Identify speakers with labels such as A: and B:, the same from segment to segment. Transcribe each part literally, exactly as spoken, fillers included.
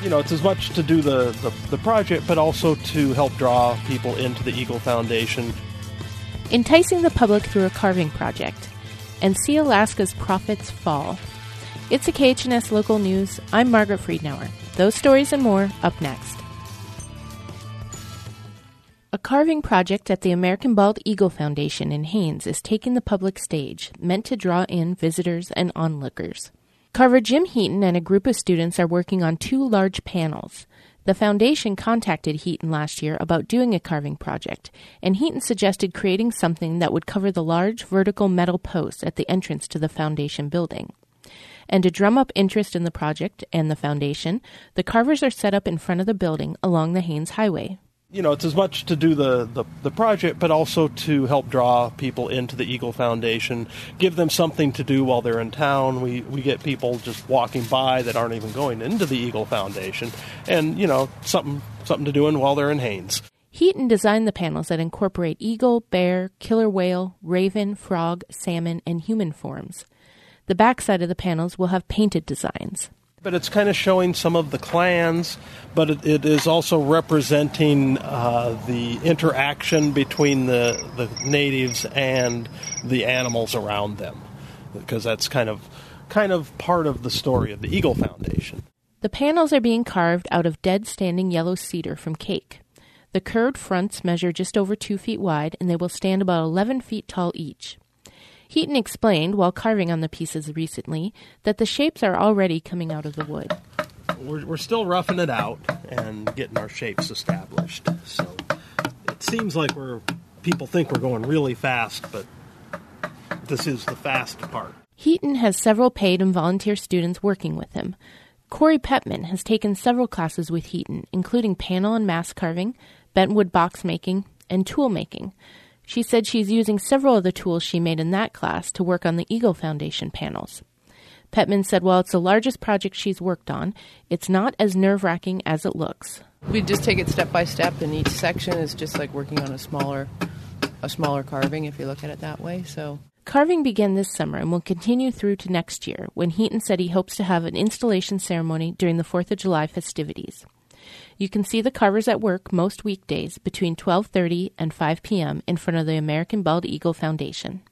A: You know, it's as much to do the, the, the project, but also to help draw people into the Eagle Foundation.
B: Enticing the public through a carving project, and see Alaska's profits fall. It's a K H N S Local News. I'm Margaret Friedenauer. Those stories and more up next. A carving project at the American Bald Eagle Foundation in Haines is taking the public stage, meant to draw in visitors and onlookers. Carver Jim Heaton and a group of students are working on two large panels. The foundation contacted Heaton last year about doing a carving project, and Heaton suggested creating something that would cover the large vertical metal posts at the entrance to the foundation building. And to drum up interest in the project and the foundation, the carvers are set up in front of the building along the Haines Highway.
A: You know, it's as much to do the, the, the project, but also to help draw people into the Eagle Foundation, give them something to do while they're in town. We we get people just walking by that aren't even going into the Eagle Foundation, and, you know, something something to do while they're in Haines.
B: Heaton designed the panels that incorporate eagle, bear, killer whale, raven, frog, salmon, and human forms. The backside of the panels will have painted designs.
A: But it's kind of showing some of the clans, but it, it is also representing uh, the interaction between the, the natives and the animals around them, because that's kind of kind of part of the story of the Eagle Foundation.
B: The panels are being carved out of dead standing yellow cedar from Cake. The curved fronts measure just over two feet wide, and they will stand about eleven feet tall each. Heaton explained, while carving on the pieces recently, that the shapes are already coming out of the wood.
A: We're, we're still roughing it out and getting our shapes established. So it seems like we're people think we're going really fast, but this is the fast part.
B: Heaton has several paid and volunteer students working with him. Corey Petman has taken several classes with Heaton, including panel and mask carving, bentwood box making, and tool making. She said she's using several of the tools she made in that class to work on the Eagle Foundation panels. Petman said while it's the largest project she's worked on, it's not as nerve-wracking as it looks.
C: We just take it step by step, and each section is just like working on a smaller, a smaller carving, if you look at it that way. So
B: carving began this summer and will continue through to next year, when Heaton said he hopes to have an installation ceremony during the fourth of July festivities. You can see the carvers at work most weekdays between twelve thirty and five p.m. in front of the American Bald Eagle Foundation.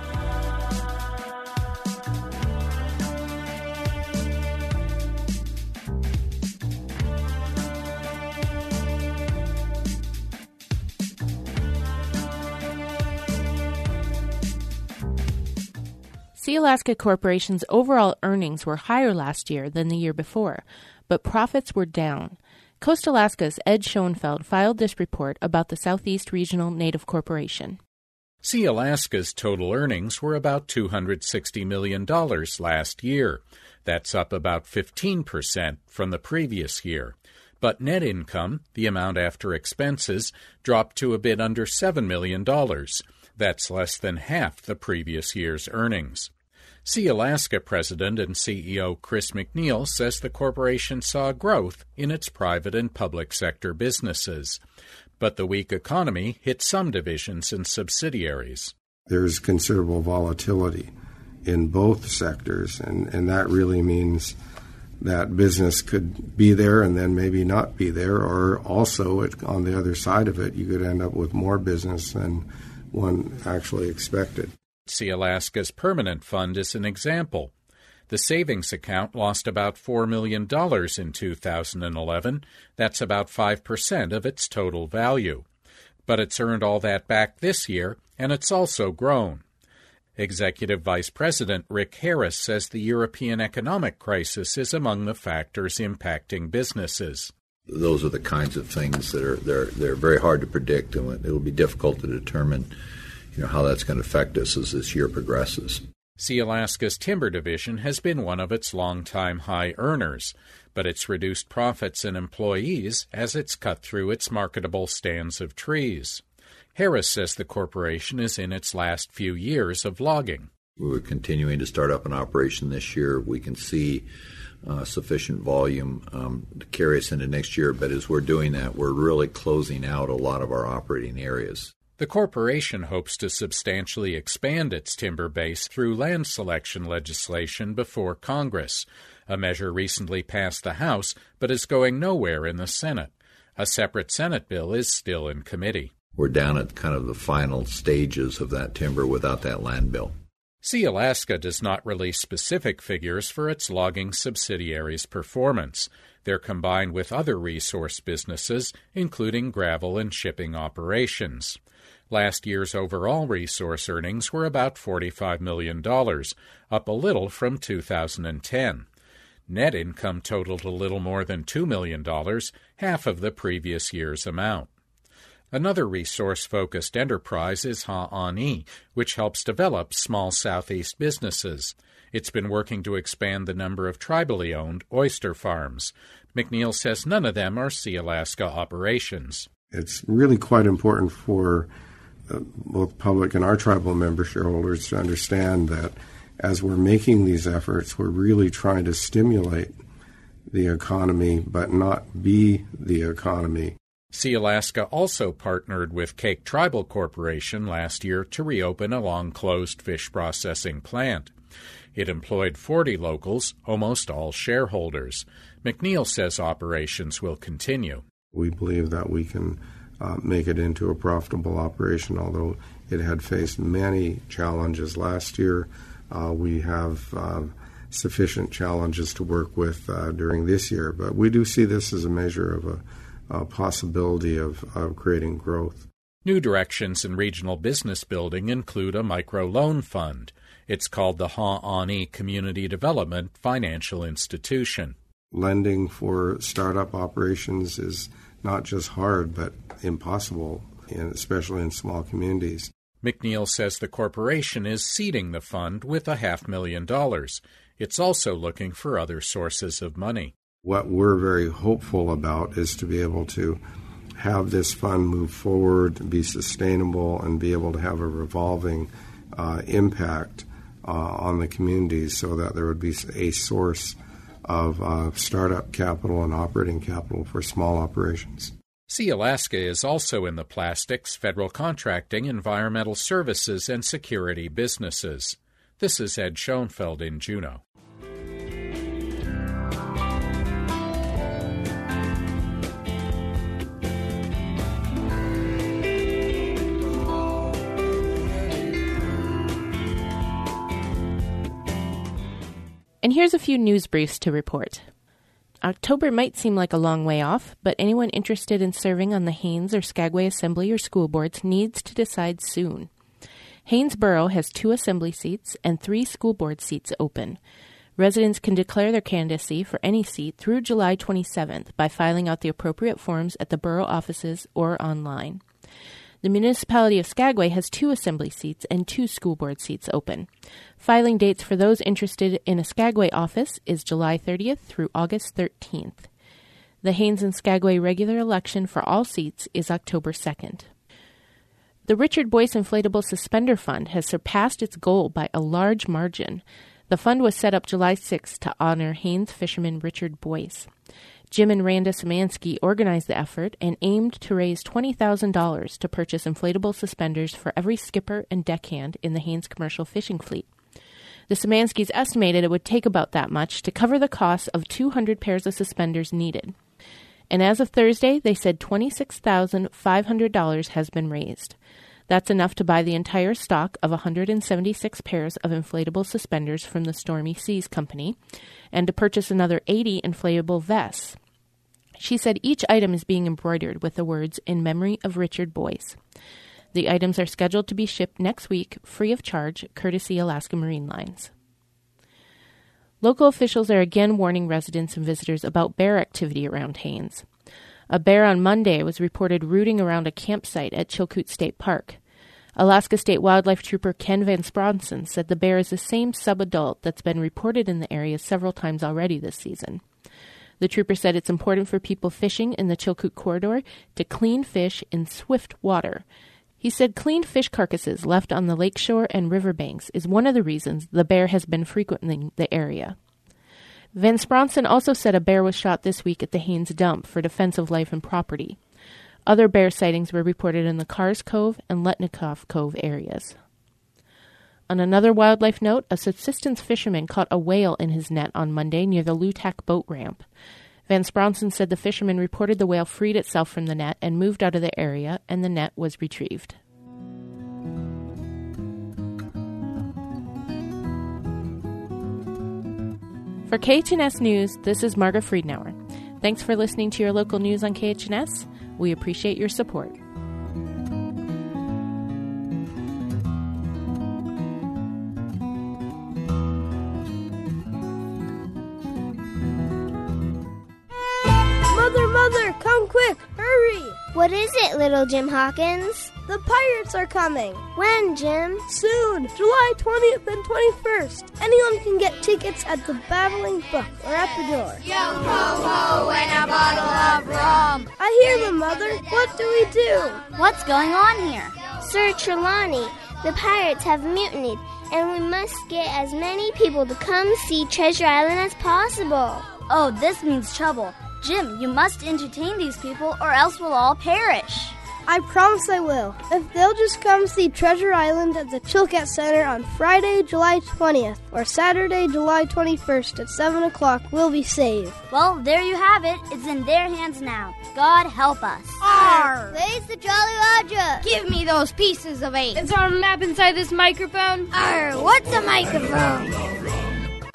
B: Sealaska Corporation's overall earnings were higher last year than the year before, but profits were down. Coast Alaska's Ed Schoenfeld filed this report about the Southeast Regional Native Corporation.
D: Sealaska's total earnings were about two hundred sixty million dollars last year. That's up about fifteen percent from the previous year. But net income, the amount after expenses, dropped to a bit under seven million dollars. That's less than half the previous year's earnings. Sealaska President and C E O Chris McNeil says the corporation saw growth in its private and public sector businesses. But the weak economy hit some divisions and subsidiaries.
E: There's considerable volatility in both sectors, and, and that really means that business could be there and then maybe not be there, or also it, on the other side of it, you could end up with more business than one actually expected.
D: Sealaska's Permanent Fund is an example. The savings account lost about four million dollars in two thousand eleven. That's about five percent of its total value. But it's earned all that back this year, and it's also grown. Executive Vice President Rick Harris says the European economic crisis is among the factors impacting businesses.
F: Those are the kinds of things that are they're they're very hard to predict, and it will be difficult to determine, you know, how that's going to affect us as this year progresses.
D: Sealaska's timber division has been one of its longtime high earners, but it's reduced profits and employees as it's cut through its marketable stands of trees. Harris says the corporation is in its last few years of logging.
F: We're continuing to start up an operation this year. We can see uh, sufficient volume um, to carry us into next year, but as we're doing that, we're really closing out a lot of our operating areas.
D: The corporation hopes to substantially expand its timber base through land selection legislation before Congress. A measure recently passed the House, but is going nowhere in the Senate. A separate Senate bill is still in committee.
F: We're down at kind of the final stages of that timber without that land bill.
D: Sealaska does not release specific figures for its logging subsidiary's performance. They're combined with other resource businesses, including gravel and shipping operations. Last year's overall resource earnings were about forty-five million dollars, up a little from two thousand ten. Net income totaled a little more than two million dollars, half of the previous year's amount. Another resource-focused enterprise is Ha'ani, which helps develop small Southeast businesses. It's been working to expand the number of tribally owned oyster farms. McNeil says none of them are Sealaska operations.
E: It's really quite important for uh, both public and our tribal member shareholders to understand that as we're making these efforts, we're really trying to stimulate the economy, but not be the economy.
D: Sealaska also partnered with Cake Tribal Corporation last year to reopen a long-closed fish processing plant. It employed forty locals, almost all shareholders. McNeil says operations will continue.
E: We believe that we can uh, make it into a profitable operation, although it had faced many challenges last year. Uh, we have uh, sufficient challenges to work with uh, during this year, but we do see this as a measure of a Uh, possibility of, of creating growth.
D: New directions in regional business building include a microloan fund. It's called the Ha'ani Community Development Financial Institution.
E: Lending for startup operations is not just hard, but impossible, in, especially in small communities.
D: McNeil says the corporation is seeding the fund with a half million dollars. It's also looking for other sources of money.
E: What we're very hopeful about is to be able to have this fund move forward, be sustainable, and be able to have a revolving uh, impact uh, on the communities so that there would be a source of uh, startup capital and operating capital for small operations.
D: Sealaska is also in the plastics, federal contracting, environmental services, and security businesses. This is Ed Schoenfeld in Juneau.
B: And here's a few news briefs to report. October might seem like a long way off, but anyone interested in serving on the Haines or Skagway Assembly or school boards needs to decide soon. Haines Borough has two assembly seats and three school board seats open. Residents can declare their candidacy for any seat through July twenty-seventh by filing out the appropriate forms at the borough offices or online. The municipality of Skagway has two assembly seats and two school board seats open. Filing dates for those interested in a Skagway office is July thirtieth through August thirteenth. The Haines and Skagway regular election for all seats is October second. The Richard Boyce Inflatable Suspender Fund has surpassed its goal by a large margin. The fund was set up July sixth to honor Haines fisherman Richard Boyce. Jim and Randa Szymanski organized the effort and aimed to raise twenty thousand dollars to purchase inflatable suspenders for every skipper and deckhand in the Haines commercial fishing fleet. The Szymanskis estimated it would take about that much to cover the cost of two hundred pairs of suspenders needed. And as of Thursday, they said twenty-six thousand five hundred dollars has been raised. That's enough to buy the entire stock of one hundred seventy-six pairs of inflatable suspenders from the Stormy Seas Company and to purchase another eighty inflatable vests. She said each item is being embroidered with the words, "In memory of Richard Boyce." The items are scheduled to be shipped next week, free of charge, courtesy Alaska Marine Lines. Local officials are again warning residents and visitors about bear activity around Haines. A bear on Monday was reported rooting around a campsite at Chilkoot State Park. Alaska State Wildlife Trooper Ken Van Spronson said the bear is the same subadult that's been reported in the area several times already this season. The trooper said it's important for people fishing in the Chilkoot corridor to clean fish in swift water. He said cleaned fish carcasses left on the lakeshore and riverbanks is one of the reasons the bear has been frequenting the area. Van Spronson also said a bear was shot this week at the Haines dump for defense of life and property. Other bear sightings were reported in the Cars Cove and Letnikoff Cove areas. On another wildlife note, a subsistence fisherman caught a whale in his net on Monday near the Lutak boat ramp. Van Spronson said the fisherman reported the whale freed itself from the net and moved out of the area, and the net was retrieved. For K H N S News, this is Marga Friedenauer. Thanks for listening to your local news on K H N S. We appreciate your support.
G: Mother, Mother, come quick, hurry!
H: What is it, little Jim Hawkins?
G: The pirates are coming.
H: When, Jim?
G: Soon, July twentieth and twenty-first. Anyone can get tickets at the Babbling Brook or at the door.
I: Yo ho ho and a bottle of rum.
G: I hear them, Mother. What do we do?
I: What's going on here?
H: Sir Trelawney, the pirates have mutinied, and we must get as many people to come see Treasure Island as possible.
I: Oh, this means trouble. Jim, you must entertain these people or else we'll all perish.
G: I promise I will. If they'll just come see Treasure Island at the Chilkat Center on Friday, July twentieth, or Saturday, July twenty-first at seven o'clock, we'll be saved.
I: Well, there you have it. It's in their hands now. God help us.
H: Arr! Where's the Jolly Roger?
I: Give me those pieces of eight.
J: Is our map inside this microphone?
I: Arr, what's a microphone?